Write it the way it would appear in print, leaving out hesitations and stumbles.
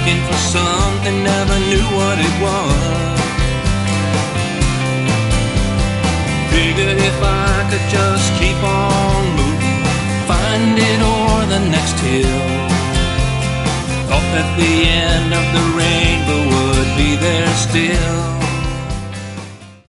looking for something, never knew what it was. Figured if I could just keep on moving, find it o'er the next hill. Thought that the end of the rainbow would be there still.